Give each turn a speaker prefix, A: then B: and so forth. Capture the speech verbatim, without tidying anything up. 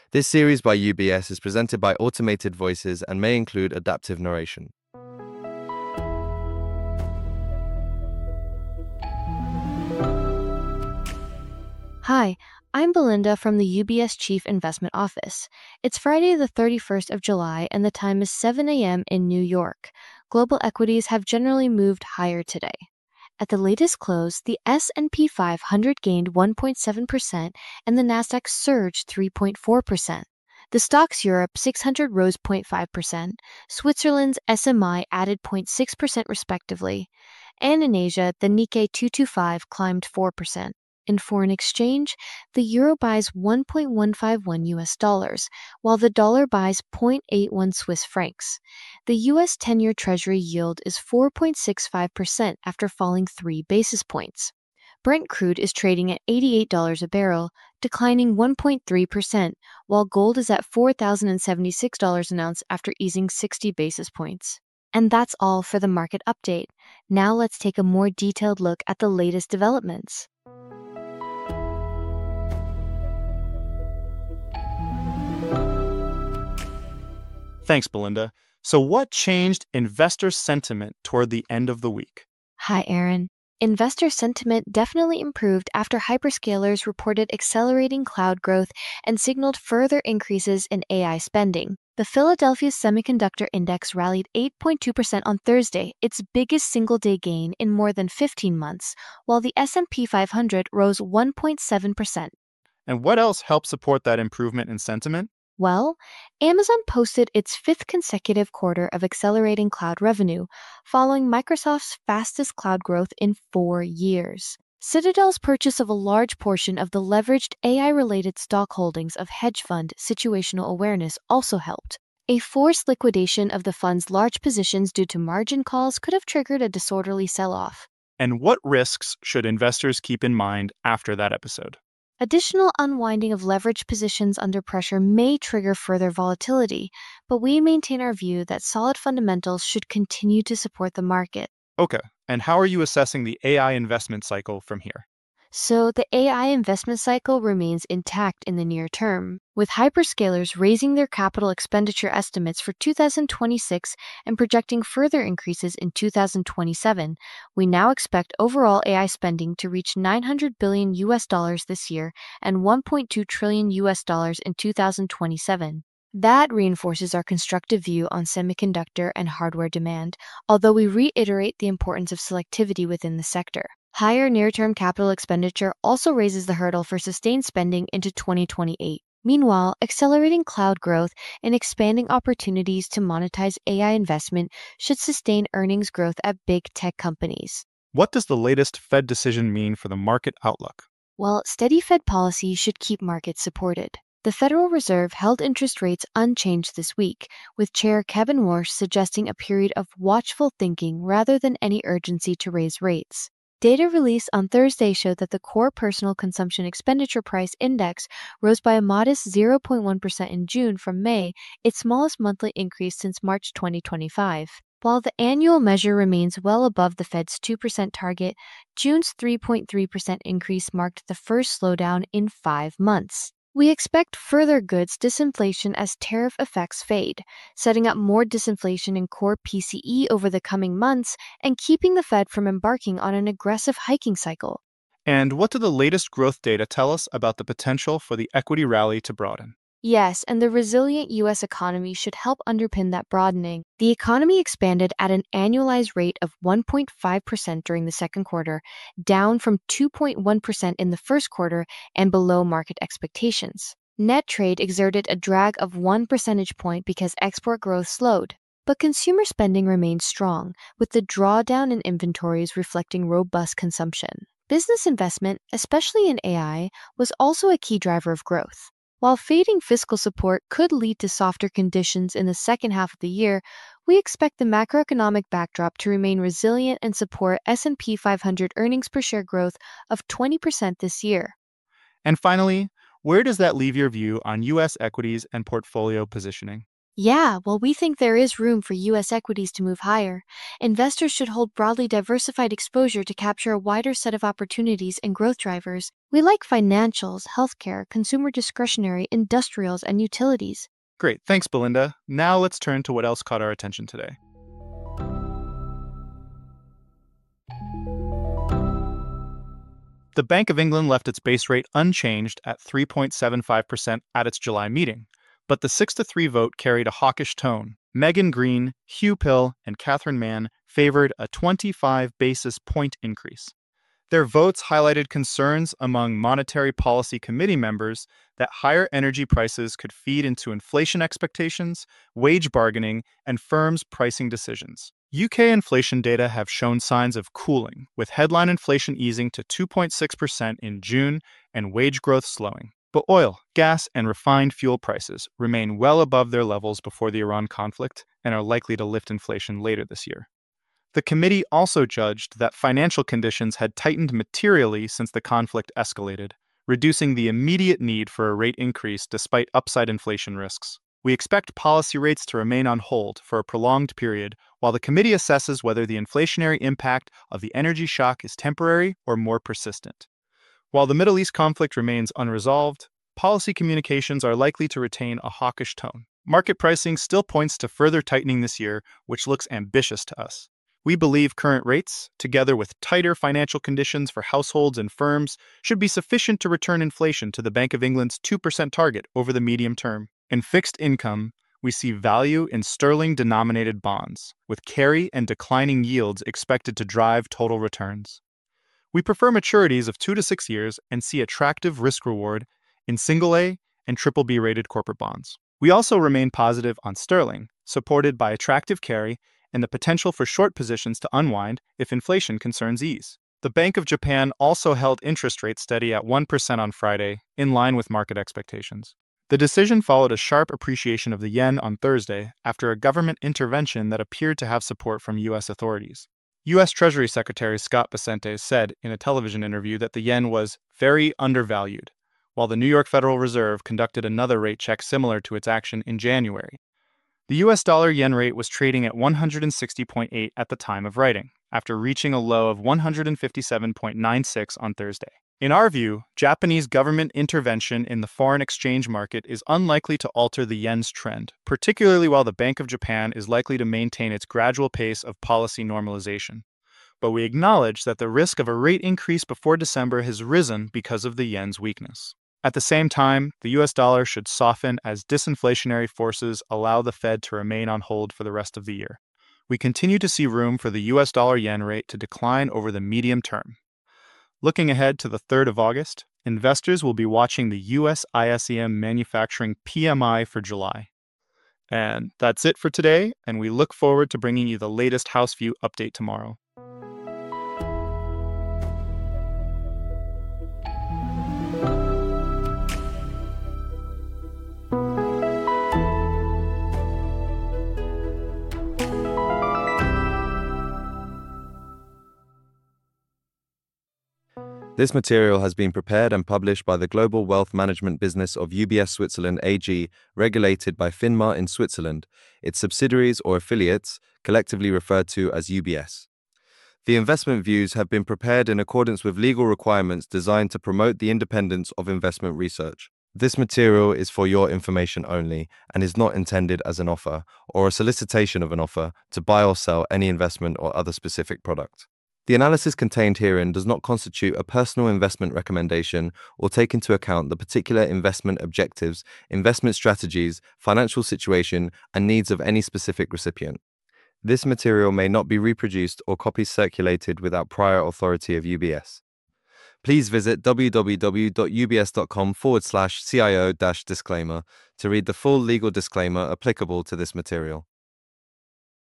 A: This series by U B S is presented by automated voices and may include adaptive narration.
B: Hi, I'm Belinda from the U B S Chief Investment Office. It's Friday the thirty-first of July and the time is seven a.m. in New York. Global equities have generally moved higher today. At the latest close, the S and P five hundred gained one point seven percent and the Nasdaq surged three point four percent. The Stoxx Europe six hundred rose zero point five percent, Switzerland's S M I added zero point six percent respectively, and in Asia, the Nikkei two twenty-five climbed four percent. In foreign exchange, the euro buys one point one five one U S dollars, while the dollar buys zero point eight one Swiss francs. The U S ten-year Treasury yield is four point six five percent after falling three basis points. Brent crude is trading at eighty-eight dollars a barrel, declining one point three percent, while gold is at four thousand seventy-six dollars an ounce after easing sixty basis points. And that's all for the market update. Now let's take a more detailed look at the latest developments.
C: Thanks, Belinda. So what changed investor sentiment toward the end of the week?
B: Hi, Aaron. Investor sentiment definitely improved after hyperscalers reported accelerating cloud growth and signaled further increases in A I spending. The Philadelphia Semiconductor Index rallied eight point two percent on Thursday, its biggest single-day gain in more than fifteen months, while the S and P five hundred rose one point seven percent.
C: And what else helped support that improvement in sentiment?
B: Well, Amazon posted its fifth consecutive quarter of accelerating cloud revenue, following Microsoft's fastest cloud growth in four years. Citadel's purchase of a large portion of the leveraged A I-related stock holdings of hedge fund Situational Awareness also helped. A forced liquidation of the fund's large positions due to margin calls could have triggered a disorderly sell-off.
C: And what risks should investors keep in mind after that episode?
B: Additional unwinding of leveraged positions under pressure may trigger further volatility, but we maintain our view that solid fundamentals should continue to support the market.
C: Okay, and how are you assessing the A I investment cycle from here?
B: So the A I investment cycle remains intact in the near term, with hyperscalers raising their capital expenditure estimates for two thousand twenty-six and projecting further increases in two thousand twenty-seven. We now expect overall A I spending to reach nine hundred billion U S dollars this year and one point two trillion U S dollars in two thousand twenty-seven. That reinforces our constructive view on semiconductor and hardware demand, although we reiterate the importance of selectivity within the sector. Higher near-term capital expenditure also raises the hurdle for sustained spending into twenty twenty-eight. Meanwhile, accelerating cloud growth and expanding opportunities to monetize A I investment should sustain earnings growth at big tech companies.
C: What does the latest Fed decision mean for the market outlook?
B: Well, steady Fed policy should keep markets supported. The Federal Reserve held interest rates unchanged this week, with Chair Kevin Warsh suggesting a period of watchful thinking rather than any urgency to raise rates. Data released on Thursday showed that the core personal consumption expenditure price index rose by a modest zero point one percent in June from May, its smallest monthly increase since March twenty twenty-five. While the annual measure remains well above the Fed's two percent target, June's three point three percent increase marked the first slowdown in five months. We expect further goods disinflation as tariff effects fade, setting up more disinflation in core P C E over the coming months and keeping the Fed from embarking on an aggressive hiking cycle.
C: And what do the latest growth data tell us about the potential for the equity rally to broaden?
B: Yes, and the resilient U S economy should help underpin that broadening. The economy expanded at an annualized rate of one point five percent during the second quarter, down from two point one percent in the first quarter and below market expectations. Net trade exerted a drag of one percentage point because export growth slowed. But consumer spending remained strong, with the drawdown in inventories reflecting robust consumption. Business investment, especially in A I, was also a key driver of growth. While fading fiscal support could lead to softer conditions in the second half of the year, we expect the macroeconomic backdrop to remain resilient and support S and P five hundred earnings per share growth of twenty percent this year.
C: And finally, where does that leave your view on U S equities and portfolio positioning?
B: Yeah, well, we think there is room for U S equities to move higher. Investors should hold broadly diversified exposure to capture a wider set of opportunities and growth drivers. We like financials, healthcare, consumer discretionary, industrials, and utilities.
C: Great, thanks, Belinda. Now let's turn to what else caught our attention today. The Bank of England left its base rate unchanged at three point seven five percent at its July meeting, but the six to three vote carried a hawkish tone. Megan Green, Hugh Pill, and Catherine Mann favored a twenty-five basis point increase. Their votes highlighted concerns among Monetary Policy Committee members that higher energy prices could feed into inflation expectations, wage bargaining, and firms' pricing decisions. U K inflation data have shown signs of cooling, with headline inflation easing to two point six percent in June and wage growth slowing. But oil, gas, and refined fuel prices remain well above their levels before the Iran conflict and are likely to lift inflation later this year. The committee also judged that financial conditions had tightened materially since the conflict escalated, reducing the immediate need for a rate increase despite upside inflation risks. We expect policy rates to remain on hold for a prolonged period while the committee assesses whether the inflationary impact of the energy shock is temporary or more persistent. While the Middle East conflict remains unresolved, policy communications are likely to retain a hawkish tone. Market pricing still points to further tightening this year, which looks ambitious to us. We believe current rates, together with tighter financial conditions for households and firms, should be sufficient to return inflation to the Bank of England's two percent target over the medium term. In fixed income, we see value in sterling-denominated bonds, with carry and declining yields expected to drive total returns. We prefer maturities of two to six years and see attractive risk-reward in single A and triple B rated corporate bonds. We also remain positive on sterling, supported by attractive carry and the potential for short positions to unwind if inflation concerns ease. The Bank of Japan also held interest rates steady at one percent on Friday, in line with market expectations. The decision followed a sharp appreciation of the yen on Thursday after a government intervention that appeared to have support from U S authorities. U S Treasury Secretary Scott Bessent said in a television interview that the yen was very undervalued, while the New York Federal Reserve conducted another rate check similar to its action in January. The U S dollar-yen rate was trading at one hundred sixty point eight at the time of writing, after reaching a low of one hundred fifty-seven point nine six on Thursday. In our view, Japanese government intervention in the foreign exchange market is unlikely to alter the yen's trend, particularly while the Bank of Japan is likely to maintain its gradual pace of policy normalization. But we acknowledge that the risk of a rate increase before December has risen because of the yen's weakness. At the same time, the U S dollar should soften as disinflationary forces allow the Fed to remain on hold for the rest of the year. We continue to see room for the U S dollar-yen rate to decline over the medium term. Looking ahead to the third of August, investors will be watching the U S I S E M manufacturing P M I for July. And that's it for today, and we look forward to bringing you the latest House View update tomorrow.
A: This material has been prepared and published by the Global Wealth Management business of U B S Switzerland A G, regulated by FINMA in Switzerland, its subsidiaries or affiliates, collectively referred to as U B S. The investment views have been prepared in accordance with legal requirements designed to promote the independence of investment research. This material is for your information only and is not intended as an offer or a solicitation of an offer to buy or sell any investment or other specific product. The analysis contained herein does not constitute a personal investment recommendation or take into account the particular investment objectives, investment strategies, financial situation, and needs of any specific recipient. This material may not be reproduced or copies circulated without prior authority of U B S. Please visit www.ubs.com forward slash CIO dash disclaimer to read the full legal disclaimer applicable to this material.